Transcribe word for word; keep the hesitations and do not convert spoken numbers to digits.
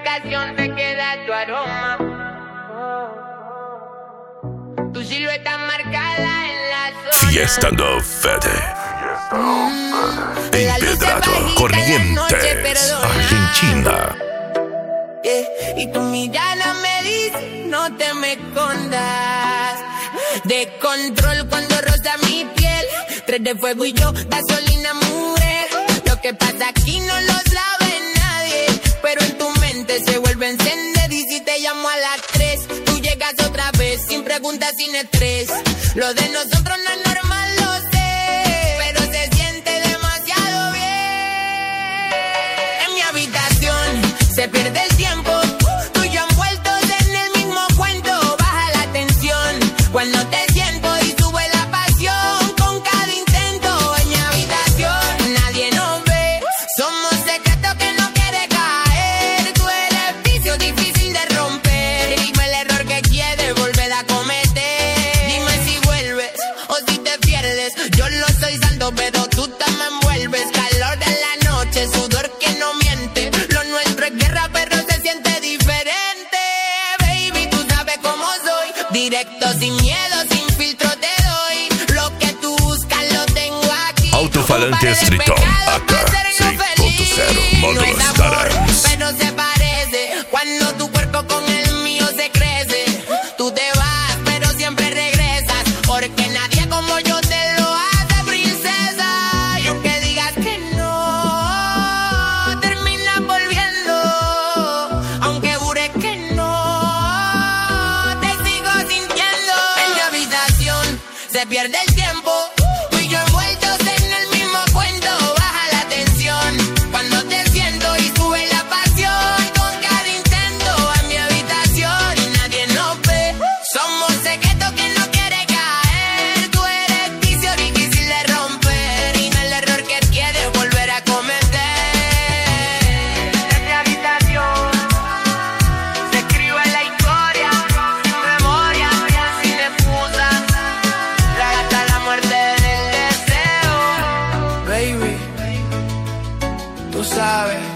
habitación se queda tu aroma. Tu silueta marcada en la zona. Fiesta no Fede. Mm, Empedrado, Corrientes, Argentina. Yeah. Y tu mirada me dice, no te me escondas. De control cuando roza mi piel. Tres de fuego y yo, gasolina mure. Lo que pasa aquí no lo sabe nadie, pero en tu mente se vuelve a encender. Y si te llamo a las tres, tú llegas otra vez, sin preguntas, sin estrés. Lo de nosotros no es normal, lo sé, pero se siente demasiado bien. En mi habitación se pierde el tiempo, tú y yo envueltos en el mismo cuento. Baja la tensión cuando te siento y sube la pasión con cada intento. En mi habitación nadie nos ve, somos secretos que no quiere caer. Tú eres vicio difícil de romper, dime el error que quieres volver a cometer. Dime si vuelves o si te pierdes, yo lo estoy saldo pero tú te me envuelves. Calor de la noche, sudor que no miente, lo nuestro es guerra pero se siente diferente. Baby, tú sabes cómo soy, directo sin miedo, sin filtro te doy. Lo que tú buscas lo tengo aquí. Autofalante Stritton, acá, seis punto cero, módulos Starams. Pero se parece cuando tu cuerpo con el mío se crece. Tú te vas, pero siempre regresas, porque nadie como yo te lo hace, princesa. Y aunque digas que no, terminas volviendo. Aunque jures que no, te sigo sintiendo. En mi habitación se pierde el tiempo, tú y yo envueltos en el mismo cuento. Baja la tensión cuando te siento y sube la pasión con cada intento. En mi habitación y nadie nos ve, somos secretos que no quiere caer. Tú eres vicio difícil de romper, y no el error que quieres volver a cometer. En mi habitación se escribe la historia, sin memoria, sin excusa, hasta la muerte del deseo. Baby, tú sabes.